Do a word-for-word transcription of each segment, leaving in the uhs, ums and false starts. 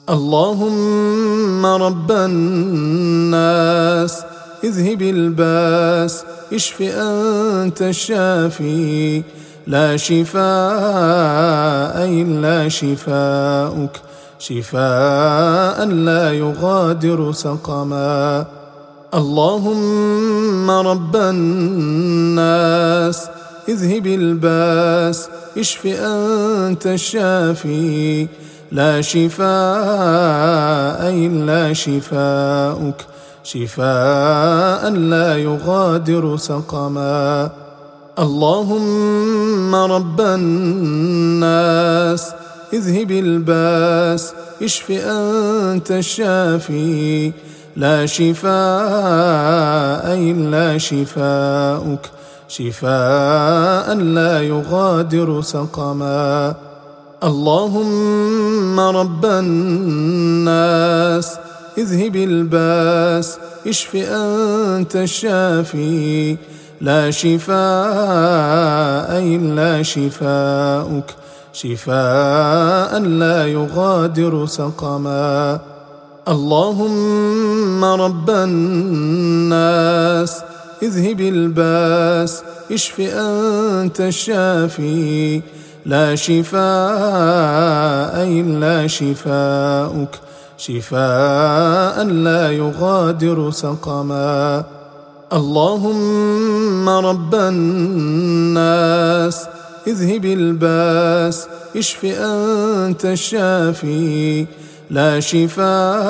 اللهم رب الناس اذهب الباس اشف أنت الشافي لا شفاء إلا شفاؤك شفاء لا يغادر سقما. اللهم رب الناس اذهب الباس اشف أنت الشافي لا شفاء إلا شفاؤك شفاء لا يغادر سقما. اللهم رب الناس اذهب الباس اشف أنت الشافي لا شفاء إلا شفاؤك شفاء لا يغادر سقما. اللهم رب الناس اذهب الباس اشف أنت الشافي لا شفاء إلا شفاؤك شفاء لا يغادر سقما. اللهم رب الناس اذهب الباس اشف أنت الشافي لا شفاء إلا شفاؤك شفاء لا يغادر سقما. اللهم رب الناس اذهب الباس اشف أنت الشافي لا شفاء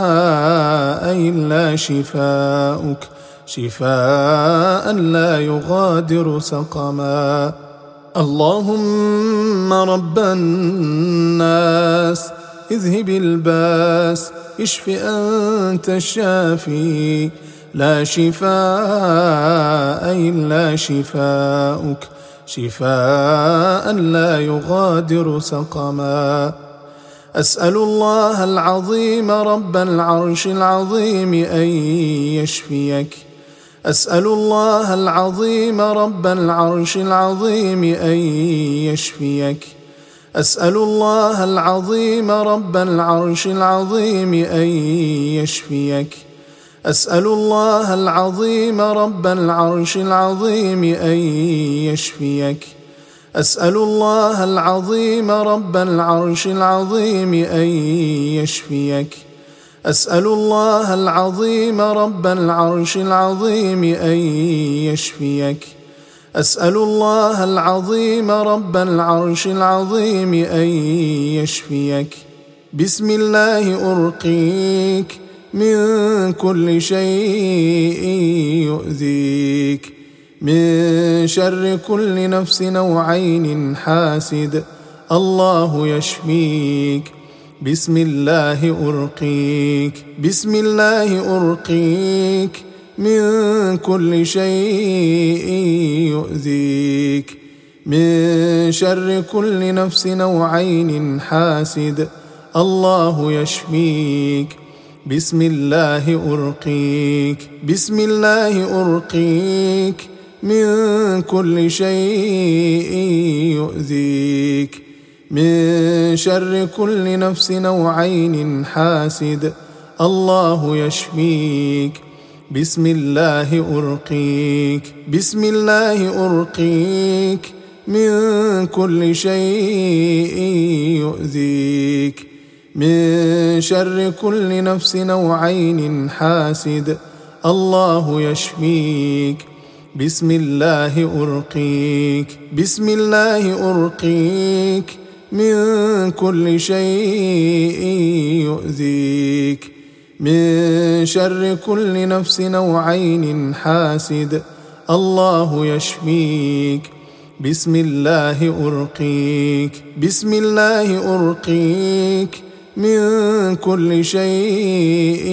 إلا شفاؤك شفاء لا يغادر سقما. اللهم رب الناس اذهب الباس اشف أنت الشافي لا شفاء إلا شفاؤك شفاء لا يغادر سقما. أسأل الله العظيم رب العرش العظيم أن يشفيك. أسأل الله العظيم رب العرش العظيم أن يشفيك. أسأل الله العظيم رب العرش العظيم أن يشفيك. أسأل الله العظيم رب العرش العظيم أن يشفيك. أسأل الله العظيم رب العرش العظيم أن يشفيك. أسأل الله العظيم رب العرش العظيم أن يشفيك. أسأل الله العظيم رب العرش العظيم أن يشفيك. بسم الله أرقيك من كل شيء يؤذيك من شر كل نفس أو عين حاسد الله يشفيك. بسم الله أرقيك بسم الله أرقيك من كل شيء يؤذيك من شر كل نفس أو عين حاسد الله يشفيك. بسم الله أرقيك بسم الله أرقيك من كل شيء يؤذيك من شر كل نفس أو عين حاسد الله يشفيك. بسم الله أرقيك بسم الله أرقيك من كل شيء يؤذيك من شر كل نفس أو عين حاسد الله يشفيك. بسم الله أرقيك بسم الله أرقيك من كل شيء يؤذيك من شر كل نفس أو عين حاسد الله يشفيك. بسم الله أرقيك بسم الله أرقيك من كل شيء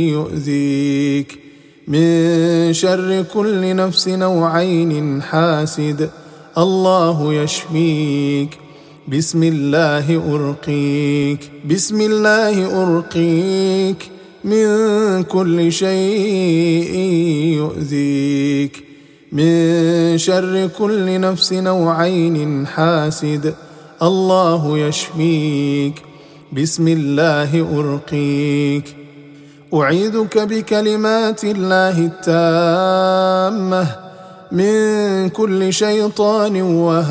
يؤذيك من شر كل نفس أو عين حاسد الله يشفيك. بسم الله أرقيك بسم الله أرقيك من كل شيء يؤذيك من شر كل نفس أو عين حاسد الله يشفيك. بسم الله أرقيك. أعيذك بكلمات الله التامة من كل شيطان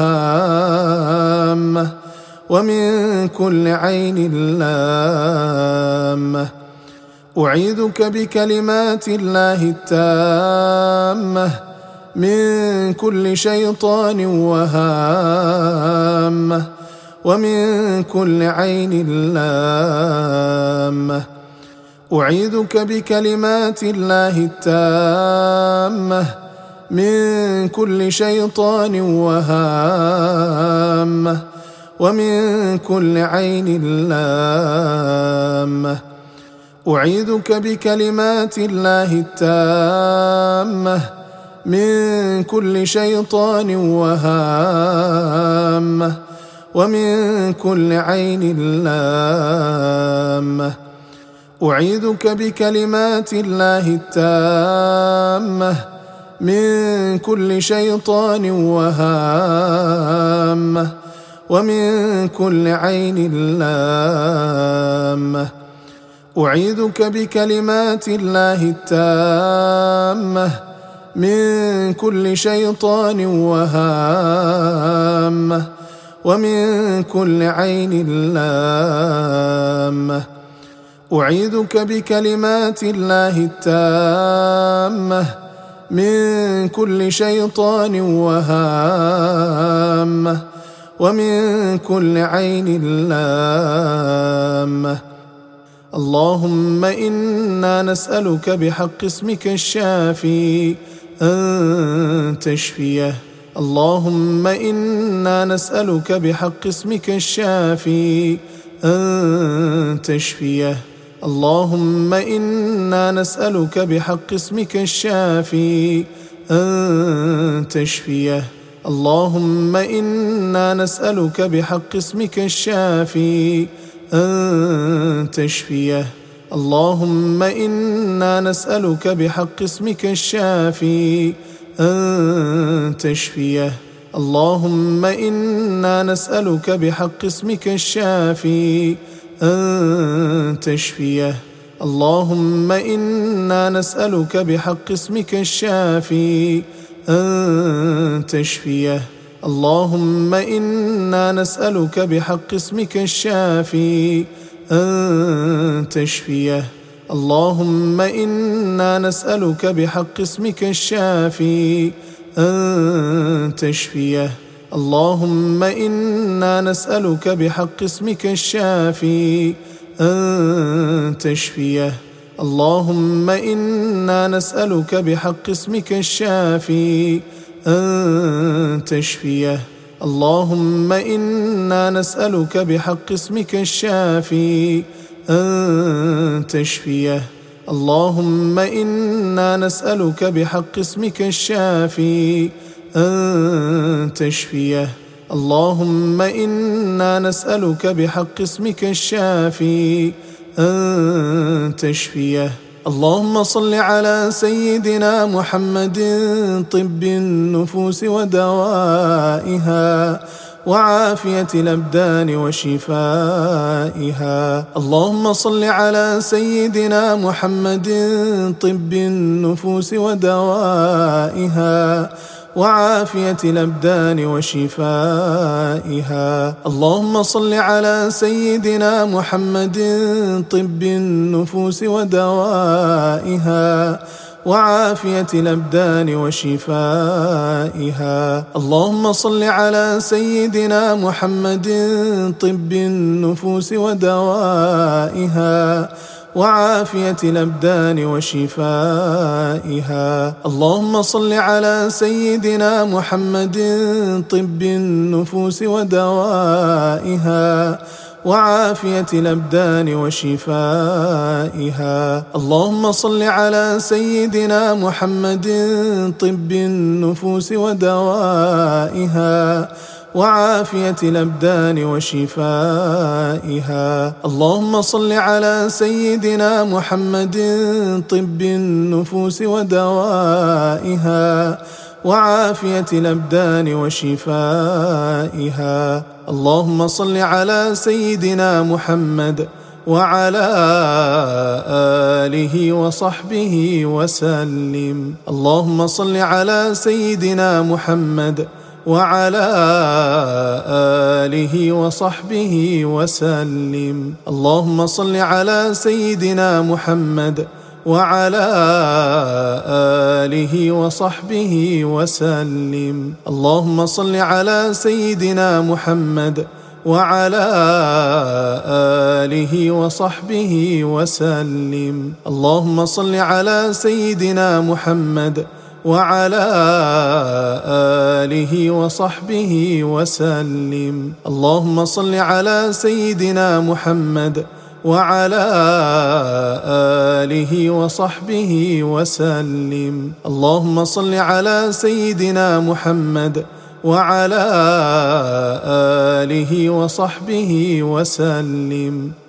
وهامة ومن كل عين لامة. أعيذك بكلمات الله التامة من كل شيطان وهامة ومن كل عين لامة. أعيذك بكلمات الله التامة من كل شيطان وهامة ومن كل عين لامة. أعيذك بكلمات الله التامة من كل شيطان وهامة ومن كل عين لامة. أعيذك بكلمات الله التامة من كل شيطان وهامة ومن كل عين لامة. أعيذك بكلمات الله التامة من كل شيطان وهامة ومن كل عين لامة. أعيذك بكلمات الله التامة من كل شيطان وهامة ومن كل عين لامة. اللهم إنا نسألك بحق اسمك الشافي أن تشفيه. اللهم إنا نسألك بحق اسمك الشافي أن تشفيه. اللهم إنا نسألك بحق اسمك الشافي أن تشفيه. اللهم إنا نسألك بحق اسمك الشافي أن تشفيه. اللهم إنا نسألك بحق اسمك الشافي أن تشفيه. اللهم إنا نسألك بحق اسمك الشافي أن تشفيه. اللهم إنا نسألك بحق اسمك الشافي أن تشفيه. اللهم إنا نسألك بحق اسمك الشافي أن تشفيه. اللهم إنا نسألك بحق اسمك الشافي أن تشفيه. اللهم إنا نسألك بحق اسمك الشافي أن تشفيه. اللهم إنا نسألك بحق اسمك الشافي أن تشفيه. اللهم إنا نسألك بحق اسمك الشافي أن تشفيه. اللهم إنا نسألك بحق اسمك الشافي أن تشفيه. اللهم إنا نسألك بحق اسمك الشافي أن تشفيه. اللهم صل على سيدنا محمد طب النفوس ودوائها وعافية الأبدان وشفائها. اللهم صل على سيدنا محمد طب النفوس ودوائها وعافية الأبدان وشفائها. اللهم صل على سيدنا محمد طب النفوس ودوائها وعافية الأبدان وشفائها. اللهم صل على سيدنا محمد طب النفوس ودوائها وعافية الأبدان وشفائها. اللهم صل على سيدنا محمد طب النفوس ودوائها وعافية الأبدان وشفائها. اللهم صل على سيدنا محمد طب النفوس ودوائها وعافية الأبدان وشفائها. اللهم صل على سيدنا محمد طب النفوس ودوائها وعافية الأبدان وشفائها. اللهم صل على سيدنا محمد وعلى آله وصحبه وسلم. اللهم صل على سيدنا محمد وعلى آله وصحبه وسلم. اللهم صل على سيدنا محمد وعلى آله وصحبه وسلم. اللهم صل على سيدنا محمد وعلى آله وصحبه وسلم. اللهم صل على سيدنا محمد وعلى آله وصحبه وسلم. اللهم صل على سيدنا محمد وعلى آله وصحبه وسلم. اللهم صل على سيدنا محمد وعلى آله وصحبه وسلم.